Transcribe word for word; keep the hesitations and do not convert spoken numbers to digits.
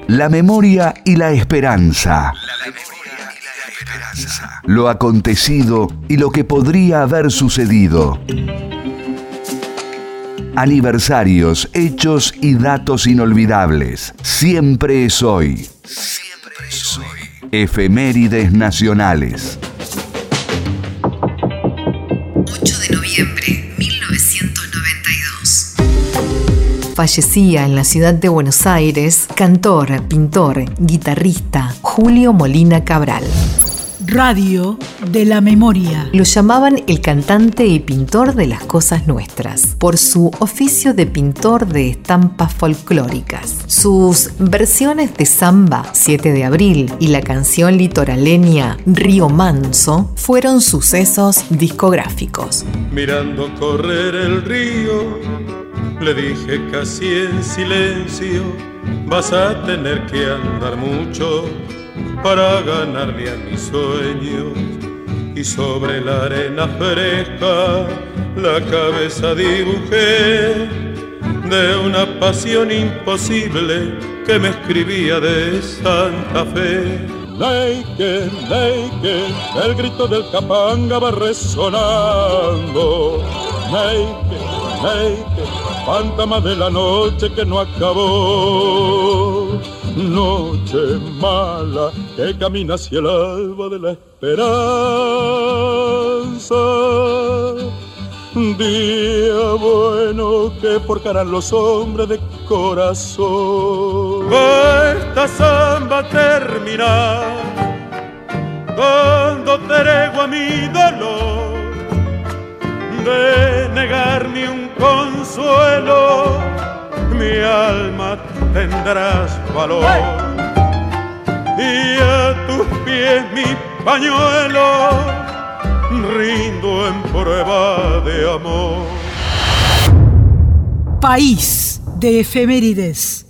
La memoria y la esperanza. La memoria y la esperanza. Lo acontecido y lo que podría haber sucedido. Aniversarios, hechos y datos inolvidables. Siempre es hoy. Siempre es hoy. Efemérides nacionales. ocho de noviembre, mil novecientos noventa y dos. Fallecía en la ciudad de Buenos Aires, cantor, pintor, guitarrista, Julio Molina Cabral. Radio de la Memoria. Lo llamaban el cantante y pintor de las cosas nuestras, por su oficio de pintor de estampas folclóricas. Sus versiones de samba, siete de abril, y la canción litoraleña Río Manso fueron sucesos discográficos. Mirando correr el río, le dije casi en silencio: vas a tener que andar mucho para ganarle a mis sueños. Y sobre la arena fresca la cabeza dibujé de una pasión imposible que me escribía de Santa Fe. Naked, naked, el grito del capanga va resonando. Naked, naked, fantasma de la noche que no acabó. Noche mala que camina hacia el alba de la esperanza. Día bueno que forjarán los hombres de corazón. Esta samba terminar, dando tregua a mi dolor, de negarme un consuelo, mi alma tendrás valor. Y a tus pies mi pañuelo rindo en prueba de amor. País de efemérides.